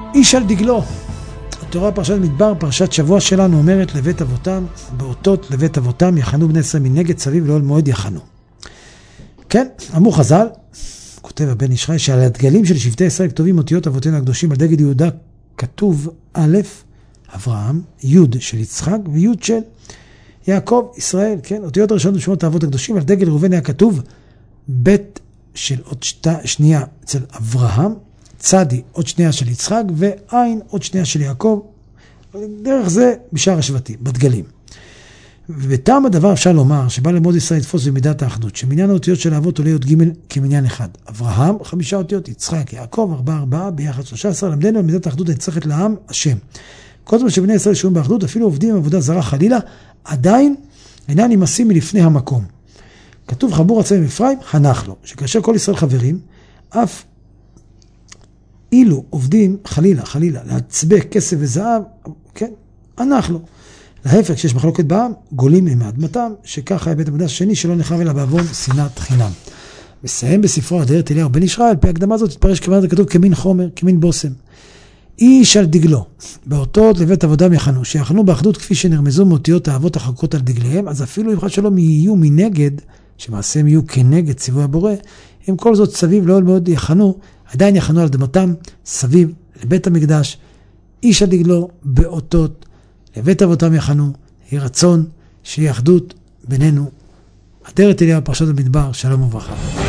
איש על דגלו. התורה פרשת מדבר, פרשת שבוע שלנו, אומרת לבית אבותם, באותות לבית אבותם יחנו בני ישראל מנגד סביב לאוהל מועד יחנו. כן, אמרו חז"ל, כותב הבן איש חי, שעל הדגלים של שבטי ישראל כתובים אותיות אבותינו הקדושים, על דגל יהודה כתוב א', אברהם, י' של יצחק וי' של יעקב, ישראל, כן, אותיות הראשונות בשמות האבות הקדושים, על דגל ראובן היה כתוב ב' של עוד שנייה אצל אברהם, צדי עוד שנייה של יצחק ועין עוד שנייה של יעקב, דרך זה בשאר השבטים, בדגלים. ובטעם הדבר אפשר לומר שבא ללמוד ישראל לתפוס במידת האחדות, שמניין האותיות של האבות עולה י' ג' כמניין אחד. אברהם 5 אותיות, יצחק, יעקב 4 ביחד 13, למדנו במידת האחדות הנצרכת לעם השם. כל זמן שבני ישראל שומעים באחדות, אפילו עובדים עם עבודה זרה חלילה, עדיין אינם נמאסים מלפני המקום. כתוב חמור עצמם אפרים, חנך לו, שכאשר כל ישראל חברים, אף אילו עובדים חלילה, להצבק כסף וזהב, כן, ענך לו. להפך, כשיש מחלוקת בעם, גולים הם מאדמתם, שככה היה בית המקדש השני שלא נחרב אלא בעוון שנאת חינם. מסיים בספרו אדרת אליהו בן ישראל, על פי ההקדמה הזאת התפרש כוונת הכתוב כמין חומר, כמין בושם. איש על דגלו, באותות לבית עבודם יחנו, שיחנו באחדות כפי שנרמזו מאותיות האבות החקות על דגליהם, אז אפילו אם שלום יהיו מנגד, שמעשיהם יהיו כנגד ציווי הבורא, אם כל זאת סביב לאוהל מועד יחנו, עדיין יחנו על אדמתם סביב לבית המקדש, איש על דגלו באותות לבית אבותם יחנו, יהי רצון שיהיה אחדות בינינו. אדרת אליהו פרשת המדבר, שלום וברכה.